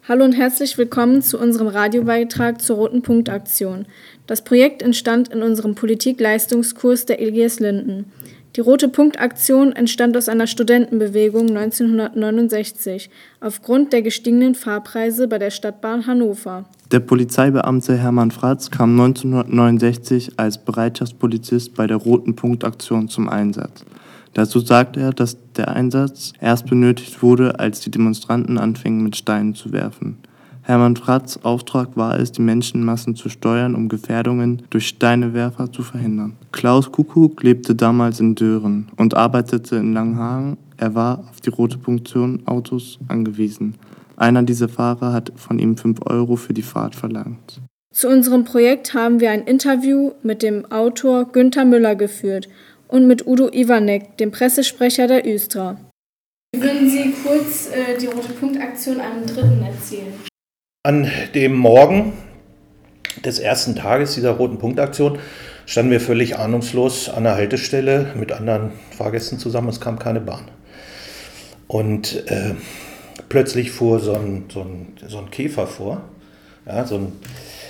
Hallo und herzlich willkommen zu unserem Radiobeitrag zur Roten Punkt-Aktion. Das Projekt entstand in unserem Politikleistungskurs der LGS Linden. Die Rote Punkt-Aktion entstand aus einer Studentenbewegung 1969 aufgrund der gestiegenen Fahrpreise bei der Stadtbahn Hannover. Der Polizeibeamte Hermann Fratz kam 1969 als Bereitschaftspolizist bei der Roten Punkt-Aktion zum Einsatz. Dazu sagte er, dass der Einsatz erst benötigt wurde, als die Demonstranten anfingen, mit Steinen zu werfen. Hermann Fratz' Auftrag war es, die Menschenmassen zu steuern, um Gefährdungen durch Steinewerfer zu verhindern. Klaus Kuckuck lebte damals in Dören und arbeitete in Langhagen. Er war auf die Rote Punkt-Autos angewiesen. Einer dieser Fahrer hat von ihm 5 Euro für die Fahrt verlangt. Zu unserem Projekt haben wir ein Interview mit dem Autor Günther Müller geführt und mit Udo Iwanek, dem Pressesprecher der Östra. Würden Sie kurz die Rote Punkt-Aktion am 3. erzählen? An dem Morgen des ersten Tages dieser Roten Punkt-Aktion standen wir völlig ahnungslos an der Haltestelle mit anderen Fahrgästen zusammen. Es kam keine Bahn. Und plötzlich fuhr so ein Käfer vor, ja, so ein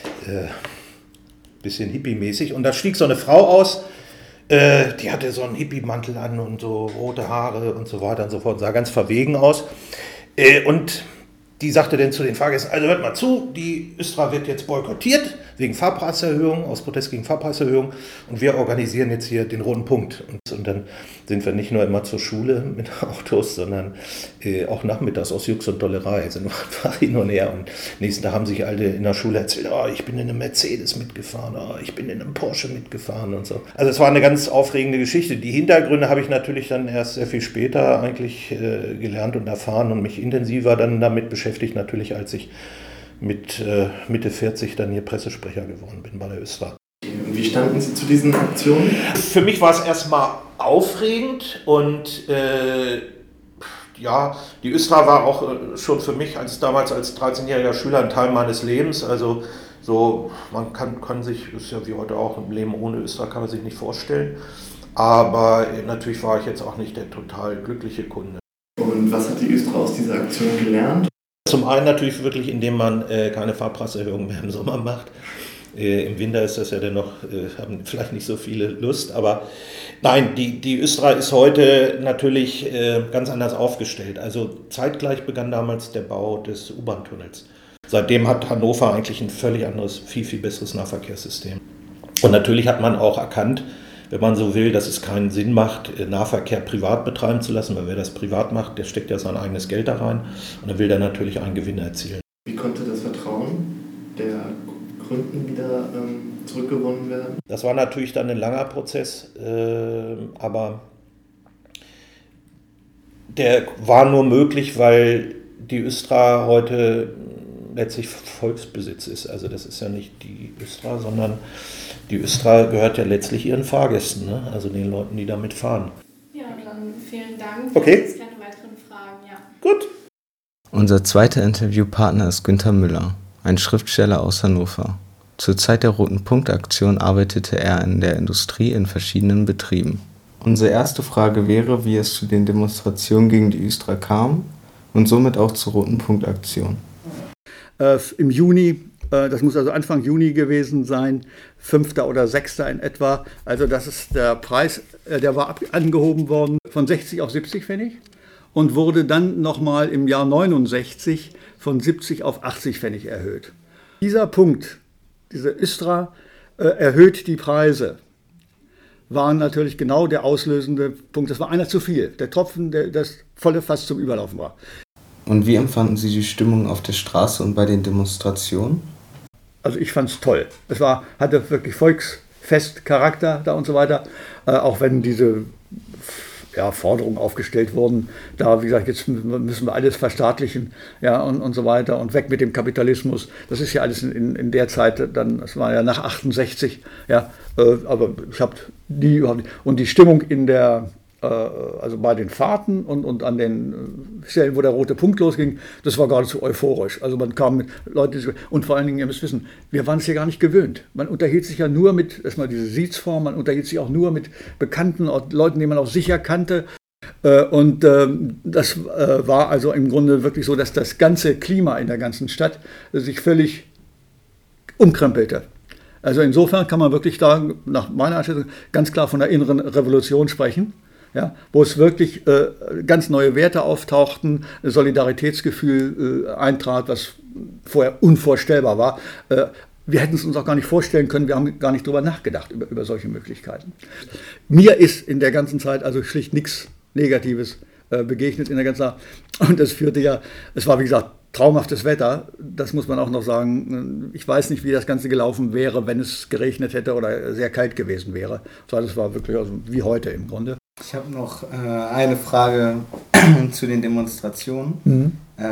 bisschen hippie-mäßig. Und da stieg so eine Frau aus, die hatte so einen Hippie-Mantel an und so rote Haare und so weiter und so fort, sah ganz verwegen aus. Und die sagte dann zu den Fahrgästen, also hört mal zu, die Östra wird jetzt boykottiert wegen Fahrpreiserhöhung, aus Protest gegen Fahrpreiserhöhung, und wir organisieren jetzt hier den Roten Punkt. Und dann sind wir nicht nur immer zur Schule mit Autos, sondern auch nachmittags aus Jux und Dollerei sind wir einfach hin und her. Und nächsten Tag haben sich alle in der Schule erzählt, oh, ich bin in einem Mercedes mitgefahren, oh, ich bin in einem Porsche mitgefahren und so. Also es war eine ganz aufregende Geschichte. Die Hintergründe habe ich natürlich dann erst sehr viel später eigentlich gelernt und erfahren und mich intensiver dann damit beschäftigt, natürlich als ich mit Mitte 40 dann hier Pressesprecher geworden bin bei der Östra. Und wie standen Sie zu diesen Aktionen? Für mich war es erstmal aufregend und die Östra war auch schon für mich damals als 13-jähriger Schüler ein Teil meines Lebens. Also so, man kann sich, ist ja wie heute auch, ein Leben ohne Östra kann man sich nicht vorstellen. Aber natürlich war ich jetzt auch nicht der total glückliche Kunde. Und was hat die Östra aus dieser Aktion gelernt? Zum einen natürlich wirklich, indem man keine Fahrpreiserhöhung mehr im Sommer macht. Im Winter ist das ja dennoch, haben vielleicht nicht so viele Lust, aber nein, die Östra ist heute natürlich ganz anders aufgestellt. Also zeitgleich begann damals der Bau des U-Bahn-Tunnels. Seitdem hat Hannover eigentlich ein völlig anderes, viel, viel besseres Nahverkehrssystem. Und natürlich hat man auch erkannt, wenn man so will, dass es keinen Sinn macht, Nahverkehr privat betreiben zu lassen, weil wer das privat macht, der steckt ja sein eigenes Geld da rein und dann will der natürlich einen Gewinn erzielen. Wie konnte das Vertrauen der Kunden wieder zurückgewonnen werden? Das war natürlich dann ein langer Prozess, aber der war nur möglich, weil die Östra heute letztlich Volksbesitz ist. Also das ist ja nicht die Östra, sondern die Östra gehört ja letztlich ihren Fahrgästen, ne? Also den Leuten, die damit fahren. Ja, dann vielen Dank. Okay. Es keine weiteren Fragen, ja. Gut. Unser zweiter Interviewpartner ist Günther Müller, ein Schriftsteller aus Hannover. Zur Zeit der Roten Punkt-Aktion arbeitete er in der Industrie in verschiedenen Betrieben. Unsere erste Frage wäre, wie es zu den Demonstrationen gegen die Östra kam und somit auch zur Roten Punkt-Aktion. Im Juni, das muss also Anfang Juni gewesen sein, 5. oder 6. in etwa. Also das ist der Preis, der war angehoben worden von 60 auf 70 Pfennig und wurde dann nochmal im Jahr 69 von 70 auf 80 Pfennig erhöht. Dieser Punkt, diese Östra erhöht die Preise, war natürlich genau der auslösende Punkt. Das war einer zu viel, der Tropfen, der das volle Fass zum Überlaufen war. Und wie empfanden Sie die Stimmung auf der Straße und bei den Demonstrationen? Also ich fand es toll. Es hatte wirklich Volksfestcharakter da und so weiter. Auch wenn diese Forderungen aufgestellt wurden, da, wie gesagt, jetzt müssen wir alles verstaatlichen, ja, und so weiter und weg mit dem Kapitalismus. Das ist ja alles in der Zeit, dann, das war ja nach 68, ja, aber ich habe die überhaupt nicht. Und die Stimmung also bei den Fahrten und an den Stellen, wo der Rote Punkt losging, das war geradezu euphorisch. Also man kam mit Leuten, und vor allen Dingen, ihr müsst wissen, wir waren es hier gar nicht gewöhnt. Man unterhielt sich ja nur mit, erstmal diese Siezform, man unterhielt sich auch nur mit Bekannten, Leuten, die man auch sicher kannte. Und das war also im Grunde wirklich so, dass das ganze Klima in der ganzen Stadt sich völlig umkrempelte. Also insofern kann man wirklich da, nach meiner Einschätzung, ganz klar von der inneren Revolution sprechen, ja, wo es wirklich ganz neue Werte auftauchten, Solidaritätsgefühl eintrat, was vorher unvorstellbar war. Wir hätten es uns auch gar nicht vorstellen können, wir haben gar nicht drüber nachgedacht, über solche Möglichkeiten. Mir ist in der ganzen Zeit also schlicht nichts Negatives begegnet in der ganzen Zeit. Und das führte ja, es war wie gesagt traumhaftes Wetter, das muss man auch noch sagen. Ich weiß nicht, wie das Ganze gelaufen wäre, wenn es geregnet hätte oder sehr kalt gewesen wäre. Das war wirklich also wie heute im Grunde. Ich habe noch eine Frage zu den Demonstrationen.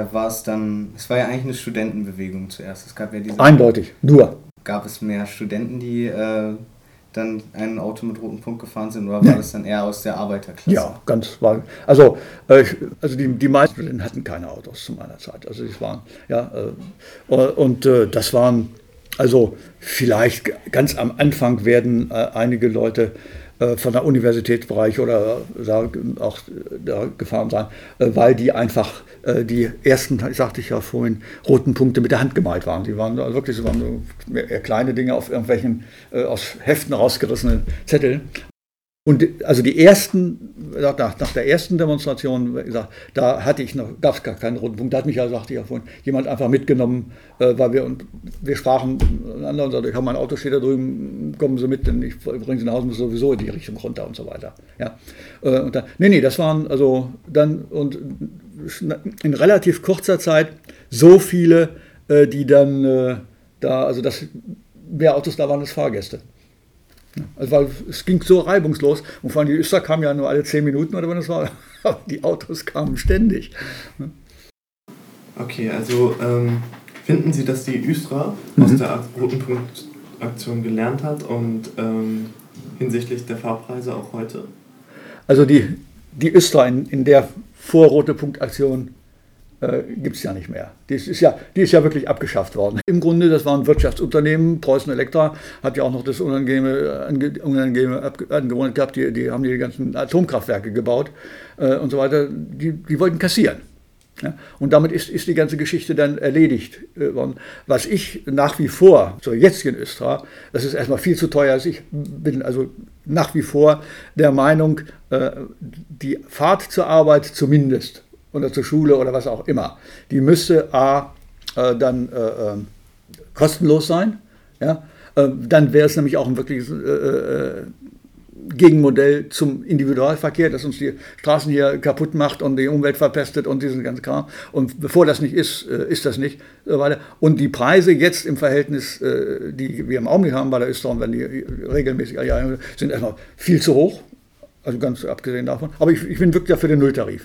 Es war ja eigentlich eine Studentenbewegung zuerst. Es gab ja diese. Eindeutig, nur. Gab es mehr Studenten, die dann ein Auto mit rotem Punkt gefahren sind, oder war das dann eher aus der Arbeiterklasse? Ja, ganz war. Also die meisten Studenten hatten keine Autos zu meiner Zeit. Also es waren, ja, das waren, also vielleicht ganz am Anfang werden einige Leute von der Universitätsbereich oder auch da gefahren sein, weil die einfach die ersten, sagte ich ja vorhin, roten Punkte mit der Hand gemalt waren. Die waren wirklich so eher kleine Dinge auf irgendwelchen aus Heften rausgerissenen Zetteln. Und also die ersten, nach der ersten Demonstration, da gab es gar keinen roten Punkt. Da hat mich ja, sagte ich ja vorhin, jemand einfach mitgenommen, weil wir sprachen miteinander und sagten, ich habe mein Auto, steht da drüben, kommen Sie mit, denn ich bringe Sie nach Hause, muss sowieso in die Richtung runter und so weiter. Ja. Und dann, das waren also dann und in relativ kurzer Zeit so viele, die dann mehr Autos da waren als Fahrgäste. Also weil es ging so reibungslos und vor allem die Öster kamen ja nur alle 10 Minuten oder wenn es war, die Autos kamen ständig. Okay, also finden Sie, dass die Östra aus der Roten Punkt-Aktion gelernt hat und hinsichtlich der Fahrpreise auch heute? Also die Östra in der Vor-Rote Punkt-Aktion gibt es ja nicht mehr. Die ist ja wirklich abgeschafft worden. Im Grunde, das waren Wirtschaftsunternehmen. Preußen Elektra hat ja auch noch das Unangenehme angewohnt gehabt. Die haben die ganzen Atomkraftwerke gebaut und so weiter. Die wollten kassieren. Ja? Und damit ist die ganze Geschichte dann erledigt worden. Was ich nach wie vor, zur jetzigen Östra, das ist erstmal viel zu teuer. Ich bin also nach wie vor der Meinung, die Fahrt zur Arbeit zumindest oder zur Schule oder was auch immer, die müsste dann kostenlos sein. Ja? Dann wäre es nämlich auch ein wirkliches Gegenmodell zum Individualverkehr, das uns die Straßen hier kaputt macht und die Umwelt verpestet und diesen ganzen Kram. Und bevor das nicht ist, ist das nicht. Und die Preise jetzt im Verhältnis, die wir im Augenblick haben bei der Österreich, wenn die regelmäßig sind erstmal viel zu hoch. Also ganz abgesehen davon. Aber ich bin wirklich dafür den Nulltarif.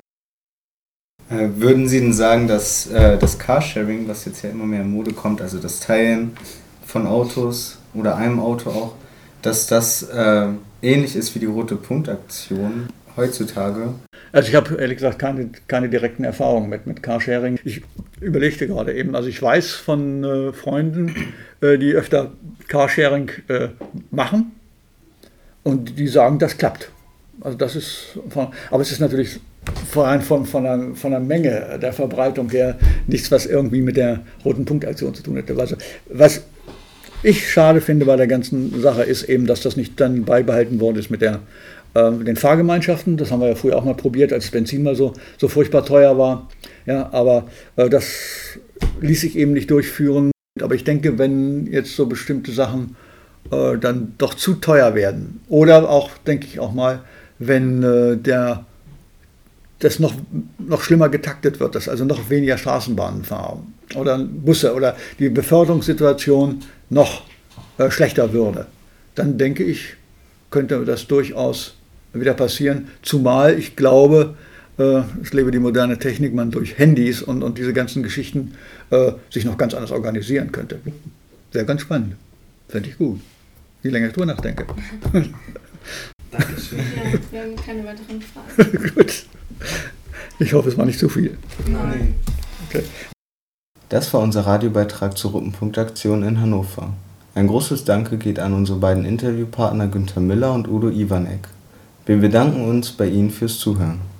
Würden Sie denn sagen, dass das Carsharing, was jetzt ja immer mehr in Mode kommt, also das Teilen von Autos oder einem Auto auch, dass das ähnlich ist wie die Rote Punkt-Aktion heutzutage? Also ich habe ehrlich gesagt keine direkten Erfahrungen mit Carsharing. Ich überlegte gerade eben, also ich weiß von Freunden, die öfter Carsharing machen und die sagen, das klappt. Also das ist, aber es ist natürlich vor allem von der Menge der Verbreitung her nichts, was irgendwie mit der Roten Punkt-Aktion zu tun hätte. Also, was ich schade finde bei der ganzen Sache ist eben, dass das nicht dann beibehalten worden ist mit den Fahrgemeinschaften. Das haben wir ja früher auch mal probiert, als Benzin mal so furchtbar teuer war. Ja, aber das ließ sich eben nicht durchführen. Aber ich denke, wenn jetzt so bestimmte Sachen dann doch zu teuer werden oder auch, denke ich auch mal, wenn das noch schlimmer getaktet wird, dass also noch weniger Straßenbahnen fahren oder Busse oder die Beförderungssituation noch schlechter würde, dann denke ich, könnte das durchaus wieder passieren. Zumal ich glaube, es lebe die moderne Technik, man durch Handys und diese ganzen Geschichten sich noch ganz anders organisieren könnte. Wäre ganz spannend. Fände ich gut. Je länger ich drüber nachdenke. Dankeschön. Ja, wir haben keine weiteren Fragen. Gut. Ich hoffe, es war nicht zu viel. Nein. Okay. Das war unser Radiobeitrag zur Roten Punkt-Aktion in Hannover. Ein großes Danke geht an unsere beiden Interviewpartner Günther Müller und Udo Iwanek. Wir bedanken uns bei Ihnen fürs Zuhören.